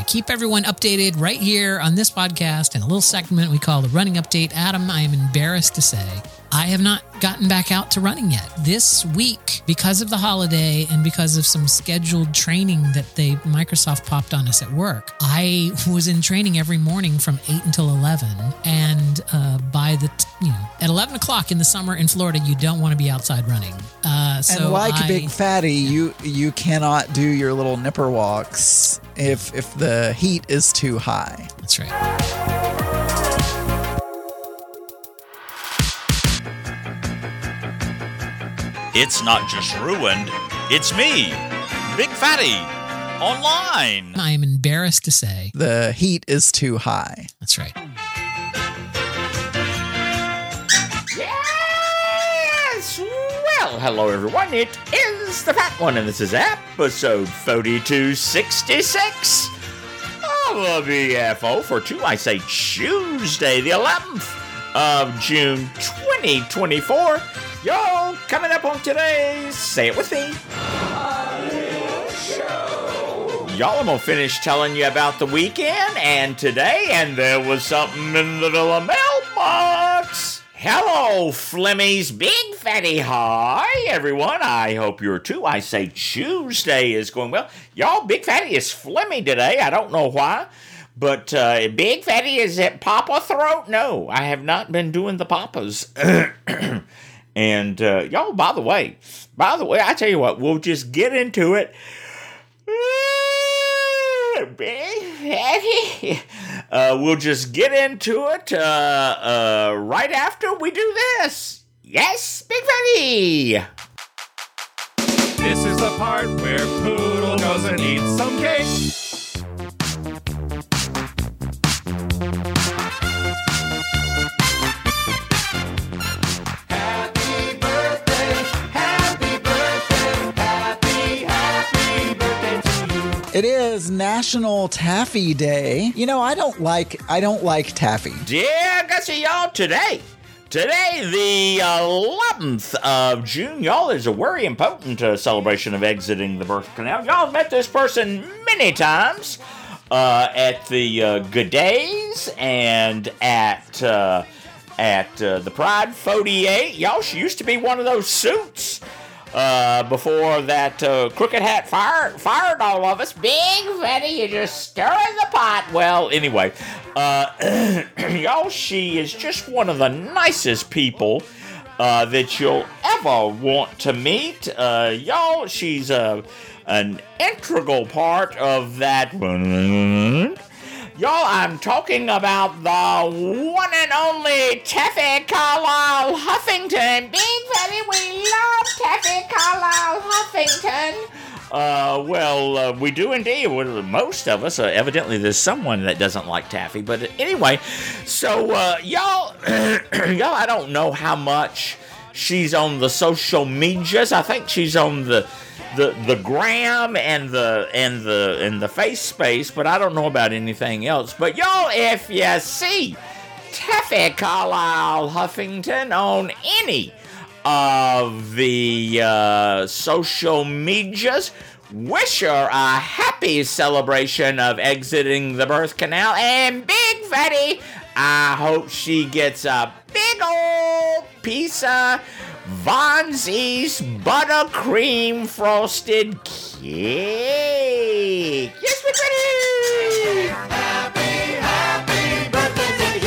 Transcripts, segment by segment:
keep everyone updated right here on this podcast in a little segment we call the Running Update. Adam, I am embarrassed to say I have not gotten back out to running yet. This week, because of the holiday and because of some scheduled training that Microsoft popped on us at work, I was in training every morning from 8 until 11. And at 11 o'clock in the summer in Florida, you don't want to be outside running. And like Big Fatty, you cannot do your little nipper walks if the heat is too high. That's right. It's not just ruined, it's me, Big Fatty, online. I am embarrassed to say the heat is too high. That's right. Yes! Well, hello everyone, it is the Fat One, and this is episode 4266 of the BFO for Tuesday, the 11th of June, 2024. Yo, coming up on today's Say It With Me show. Y'all, I'm going to finish telling you about the weekend and today, and there was something in the Villa mailbox. Hello, Flemmies, Big Fatty. Hi, everyone. I hope you're too. I say Tuesday is going well. Y'all, Big Fatty is Flemmy today. I don't know why. But Big Fatty is at Papa Throat? No, I have not been doing the Papas. And, y'all, by the way, I tell you what, we'll just get into it. We'll just get into it right after we do this. Yes, Big Fatty! This is the part where Poodle goes and eats some cake. It is National Taffy Day. You know, I don't like taffy. Yeah, guess y'all, today, the 11th of June, y'all, is a very important celebration of exiting the birth canal. Y'all have met this person many times at the Good Days and at the Pride 48. Y'all, she used to be one of those suits. Before that crooked hat fired all of us. Big Fatty, you're just stirring the pot. Well, anyway, y'all, she is just one of the nicest people that you'll ever want to meet. Y'all, she's an integral part of that. Y'all, I'm talking about the one and only Taffy Carlisle Huffington. Big Fatty, we love Taffy Carlisle Huffington. We do indeed. Well, most of us. Evidently, there's someone that doesn't like taffy. But anyway, so y'all, I don't know how much she's on the social medias. I think she's on the gram and the face space, but I don't know about anything else. But y'all, if you see Taffy Carlisle Huffington on any of the social medias, wish her a happy celebration of exiting the birth canal. And Big Fatty, I hope she gets a big old piece of Vonzie's buttercream frosted cake. Yes, we're ready. Happy birthday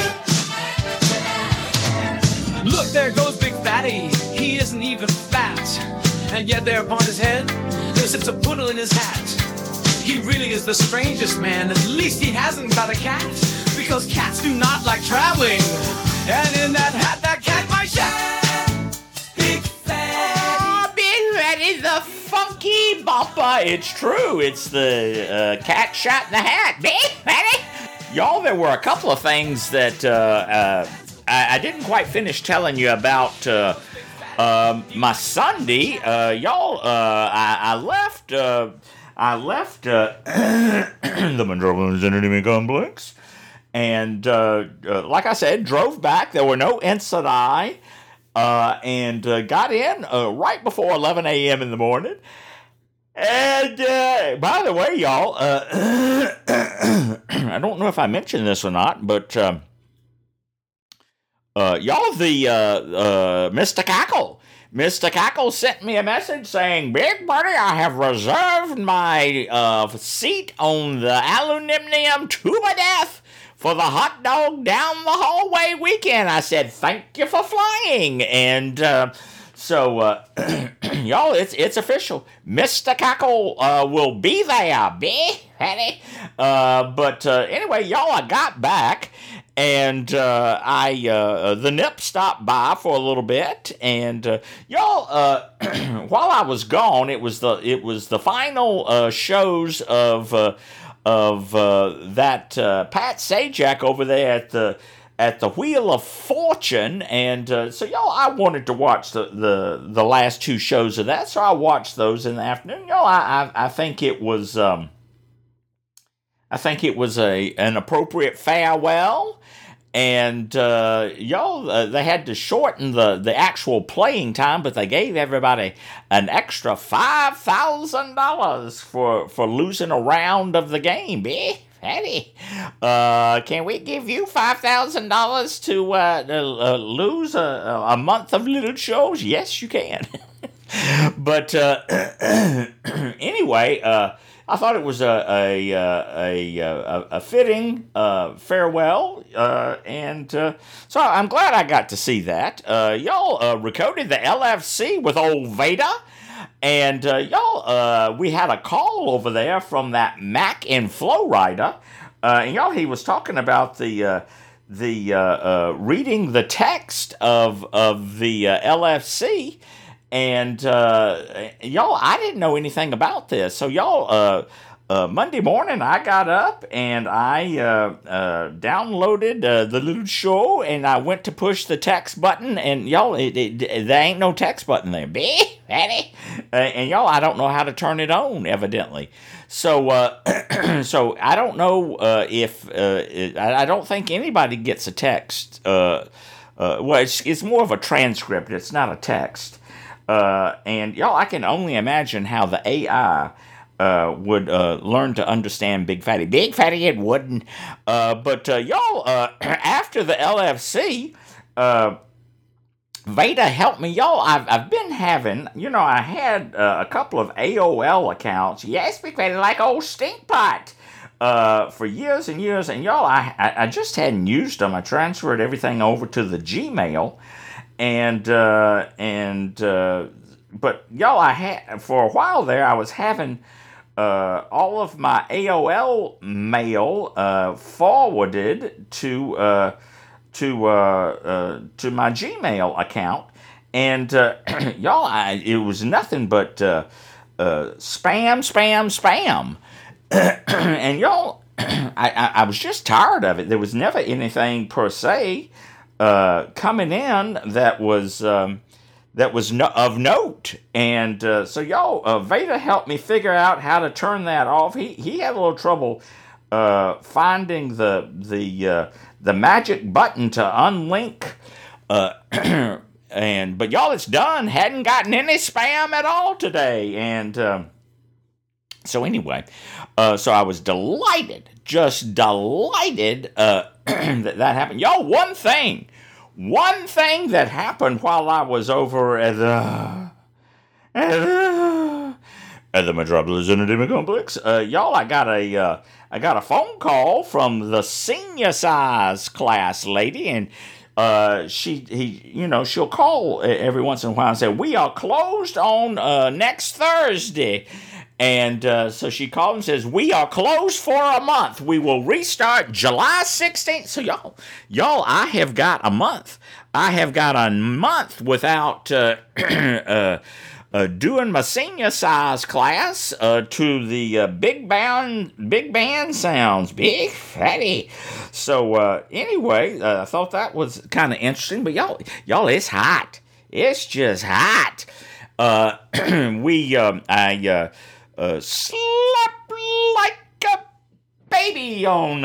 to you. Look, there goes Big Fatty. He isn't even fat. And yet there upon his head, there sits a poodle in his hat. He really is the strangest man. At least he hasn't got a cat. Because cats do not like traveling. And in that hat, that cat might share. The funky bopper. It's true. It's the cat shot in the hat. Big Fatty. Y'all, there were a couple of things that I didn't quite finish telling you about my Sunday. Y'all, I left the Metropolitan Entertainment Complex and like I said, drove back. There were no incidents. And got in right before 11 a.m. in the morning. And by the way, y'all, I don't know if I mentioned this or not, but y'all, Mr. Cackle. Mr. Cackle sent me a message saying, Big Buddy, I have reserved my seat on the aluminum tube of death for the hot dog down the hallway weekend. I said, thank you for flying. And so, y'all, it's official. Mr. Cackle will be there, but anyway, y'all, I got back. And the nip stopped by for a little bit, and y'all, while I was gone, it was the final shows of that Pat Sajak over there at the Wheel of Fortune, and so y'all, I wanted to watch the last two shows of that, so I watched those in the afternoon. Y'all, I think it was an appropriate farewell. And y'all, they had to shorten the actual playing time, but they gave everybody an extra $5,000 for losing a round of the game. Patty, can we give you $5,000 to lose a month of little shows? Yes, you can. But anyway, I thought it was a fitting farewell, and so I'm glad I got to see that. Y'all recorded the LFC with old Vader, and y'all, we had a call over there from that Mac and Flow Rider, and y'all, he was talking about the reading the text of the LFC. And y'all, I didn't know anything about this. So y'all, Monday morning, I got up and I downloaded the little show, and I went to push the text button, and y'all, there ain't no text button there. And y'all, I don't know how to turn it on, evidently. So so I don't know if I don't think anybody gets a text. Well, it's more of a transcript. It's not a text. And y'all, I can only imagine how the AI would learn to understand Big Fatty. Big Fatty, it wouldn't. But y'all, after the LFC, Veda helped me. Y'all, I've been having, I had a couple of AOL accounts. Yes, Big Fatty, like old Stinkpot. For years and years. And y'all, I just hadn't used them. I transferred everything over to the Gmail. But y'all, I had for a while there. I was having all of my AOL mail forwarded to my Gmail account, and y'all, it was nothing but spam, and y'all, I was just tired of it. There was never anything per se coming in that was of note, and so y'all, Veda helped me figure out how to turn that off. He had a little trouble finding the magic button to unlink, but y'all, it's done. Hadn't gotten any spam at all today, and so anyway, so I was delighted, just delighted that happened. Y'all, one thing that happened while I was over at the Metropolis Entertainment Complex, y'all, I got a phone call from the senior size class lady, and she'll call every once in a while and say, we are closed on next Thursday. And so she called and says, we are closed for a month. We will restart July 16th. So y'all, I have got a month. I have got a month without doing my senior size class to the big band sounds. Big Fatty. So anyway, I thought that was kind of interesting. But y'all, it's hot. It's just hot. Slept like a baby on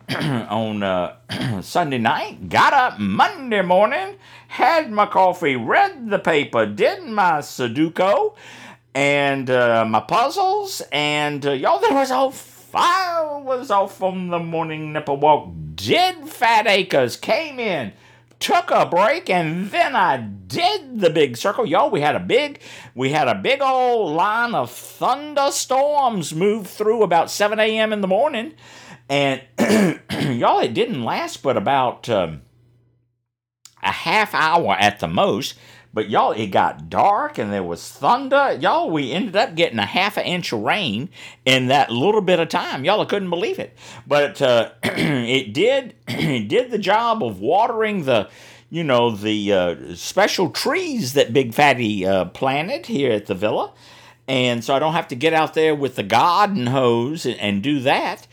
Sunday night. Got up Monday morning, had my coffee, read the paper, did my Sudoku, and my puzzles, and y'all, I was off on the morning nipple walk. Did Fat Acres, came in, took a break, and then I did the big circle. Y'all, we had a big old line of thunderstorms move through about 7 a.m. in the morning. And y'all, it didn't last but about a half hour at the most. But y'all, it got dark and there was thunder. Y'all, we ended up getting a half an inch of rain in that little bit of time. Y'all, I couldn't believe it. But it did the job of watering the special trees that Big Fatty planted here at the villa. And so I don't have to get out there with the garden hose and do that.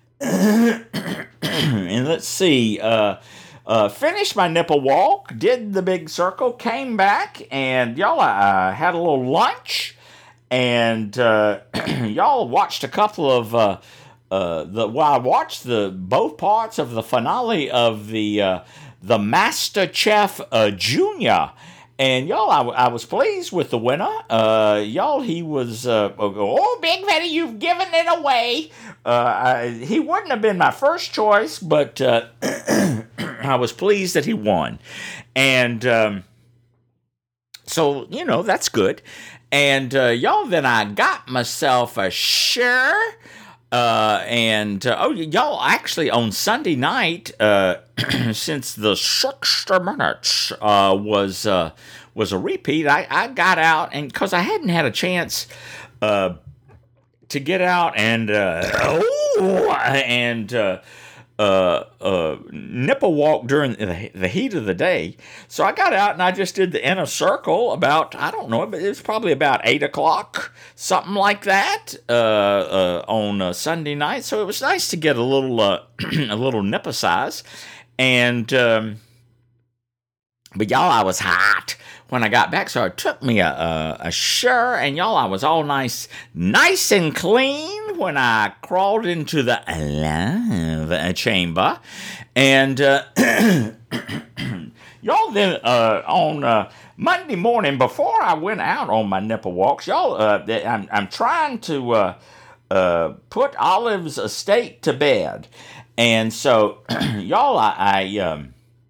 And let's see, finished my nipple walk, did the big circle, came back, and y'all, I had a little lunch, and y'all watched a couple of I watched both parts of the finale of the MasterChef Junior. And y'all, I was pleased with the winner. Y'all, he was, Big Fatty, you've given it away. He wouldn't have been my first choice, but I was pleased that he won. And so, that's good. And y'all, then I got myself a share. Y'all, actually on Sunday night, since the 60 Minutes was a repeat, I got out, and because I hadn't had a chance to get out and nipple walk during the heat of the day. So I got out and I just did the inner circle about, I don't know, but it was probably about 8 o'clock, something like that, on Sunday night. So it was nice to get a little nipple size. And, but y'all, I was hot when I got back, so I took me a shower, and y'all, I was all nice and clean when I crawled into the love chamber. And y'all, then on Monday morning, before I went out on my nipple walks, y'all, I'm trying to put Olive's estate to bed. And so, y'all, I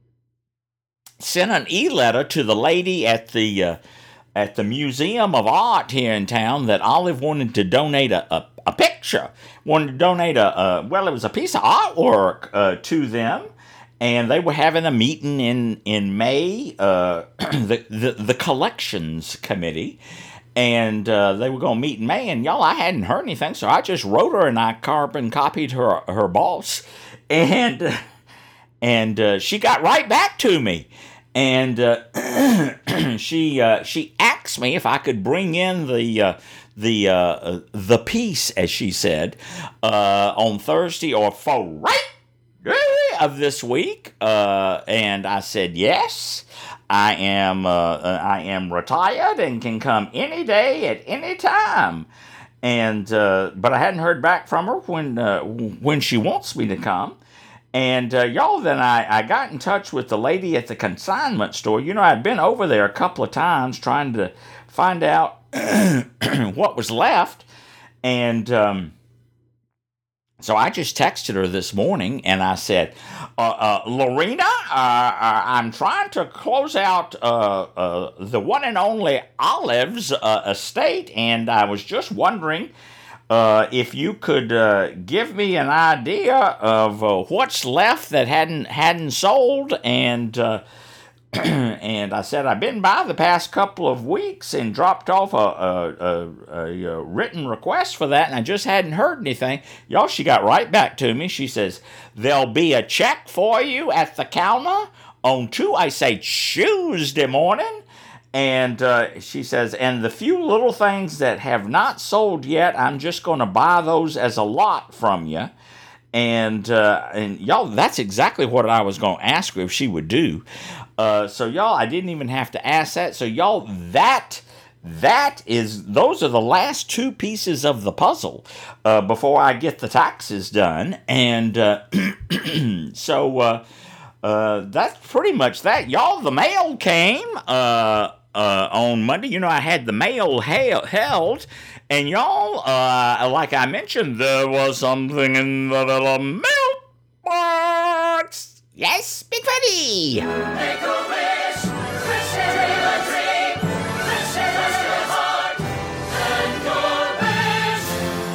sent an e-letter to the lady at the Museum of Art here in town that Olive wanted to donate a picture, wanted to donate it was a piece of artwork to them, and they were having a meeting in May, the collections committee, and they were going to meet in May, and y'all, I hadn't heard anything, so I just wrote her and I carbon copied her boss, and she got right back to me. And she asked me if I could bring in the piece, as she said, on Thursday or Friday of this week. And I said yes. I am retired and can come any day at any time. And but I hadn't heard back from her when she wants me to come. And y'all, then I got in touch with the lady at the consignment store. I'd been over there a couple of times trying to find out what was left. And so I just texted her this morning, and I said, Lorena, I'm trying to close out the one and only Olive's estate, and I was just wondering if you could give me an idea of what's left that hadn't sold, and and I said I've been by the past couple of weeks and dropped off a written request for that, and I just hadn't heard anything. Y'all, she got right back to me. She says there'll be a check for you at the counter on Tuesday morning. And she says, and the few little things that have not sold yet, I'm just going to buy those as a lot from you. And y'all, that's exactly what I was going to ask her if she would do. So y'all, I didn't even have to ask that. So y'all, those are the last two pieces of the puzzle before I get the taxes done. And so that's pretty much that. Y'all, the mail came on Monday. You know, I had the mail held, and y'all, like I mentioned, there was something in the little mailbox. Yes, Big Fatty. Make a wish, wish it in a dream, wish it in your heart, and your wish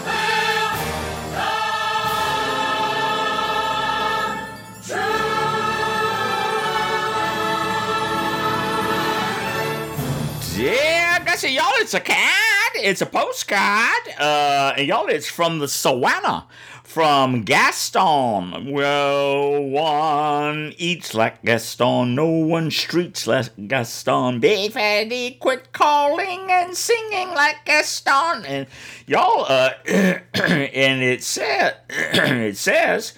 will come true. Yeah, Gussie, y'all, it's a card. It's a postcard. And y'all, it's from the Savannah. From Gaston. Well, one eats like Gaston, no one streets like Gaston. Big Fatty, quit calling and singing like Gaston. And y'all, and it says,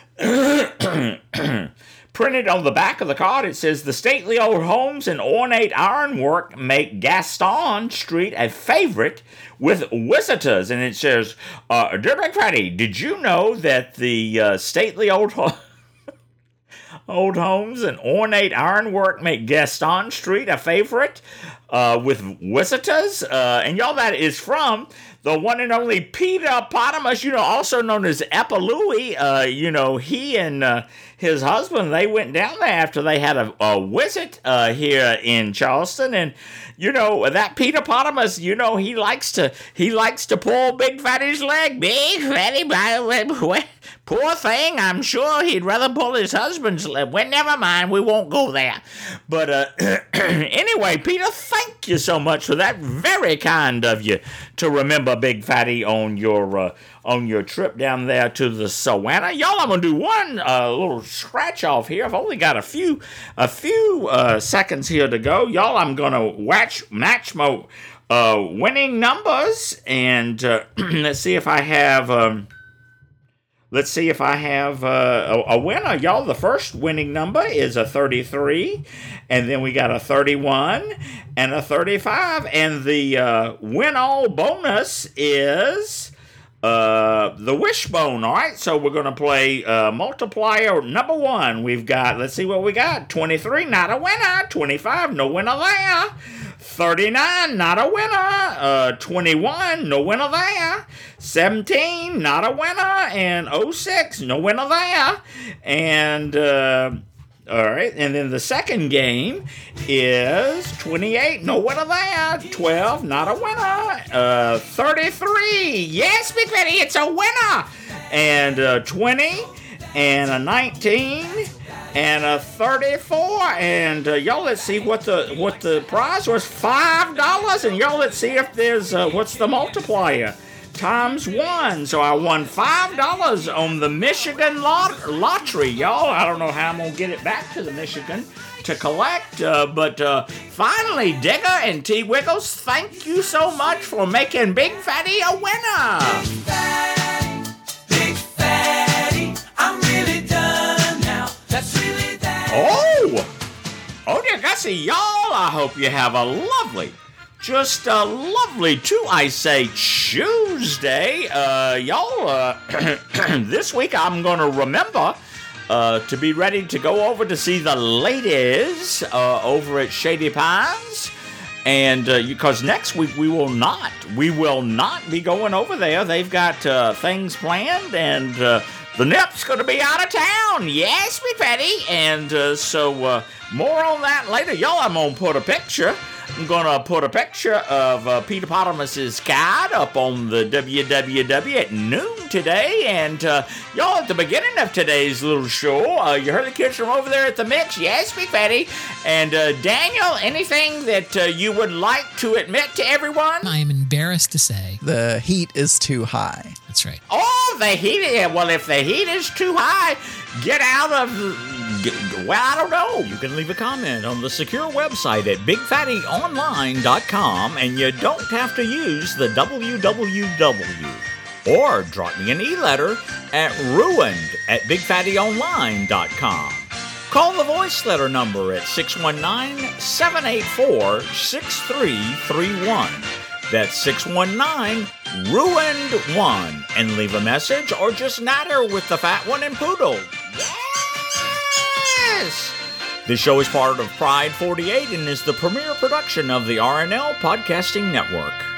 printed on the back of the card, it says, the stately old homes and ornate ironwork make Gaston Street a favorite with visitors. And it says, Dear Big Fatty, did you know that the stately old homes and ornate ironwork make Gaston Street a favorite with visitors? And y'all, that is from the one and only Peter Potamus, also known as Epalui. He and his husband, they went down there after they had a visit here in Charleston. And, that Peter Potamus, he likes to pull Big Fatty's leg. Big Fatty, by the way, poor thing, I'm sure he'd rather pull his husband's leg. Well, never mind, we won't go there. But anyway, Peter, thank you so much for that. Very kind of you to remember Big Fatty on your trip down there to the Savannah. Y'all, I'm gonna do one little scratch off here. I've only got a few seconds here to go. Y'all, I'm gonna match my winning numbers, and let's see if I have a winner. Y'all, the first winning number is a 33, and then we got a 31 and a 35, and the win-all bonus is the wishbone. All right, so we're going to play multiplier number 1. We've got, let's see what we got. 23, not a winner. 25, no winner there. 39, not a winner. 21, no winner there. 17, not a winner. And 06, no winner there. And all right, and then the second game is 28, no winner there. 12, not a winner. 33, yes, Big Fatty, it's a winner. And 20, and a 19, and a 34. And y'all, let's see what the prize was. $5. And y'all, let's see if there's what's the multiplier. Times 1, so I won $5 on the Michigan lottery, y'all. I don't know how I'm gonna get it back to the Michigan to collect, but finally, Digger and T Wiggles, thank you so much for making Big Fatty a winner. Big Fatty, I'm really done now. That's really that. Oh dear Gussie, y'all, I hope you have a lovely, just a lovely Tuesday. Y'all, this week I'm going to remember to be ready to go over to see the ladies over at Shady Pines. And because next week we will not be going over there. They've got things planned, and the Nip's going to be out of town. Yes, Big Fatty. And so more on that later. Y'all, I'm going to put a picture. I'm going to put a picture of Peter Potamus's card up on the www at noon today. And y'all, at the beginning of today's little show, you heard the kids from over there at the mix. Yes, Big Fatty. And Daniel, anything that you would like to admit to everyone? I am embarrassed to say. The heat is too high. That's right. Oh, the heat. Well, if the heat is too high, get out of... Well, I don't know. You can leave a comment on the secure website at BigFattyOnline.com, and you don't have to use the www. Or drop me an e-letter at ruined@BigFattyOnline.com. Call the voice letter number at 619-784-6331. That's 619-RUINED1, and leave a message or just natter with the fat one and poodle. Yes! This show is part of Pride 48 and is the premier production of the RNL Podcasting Network.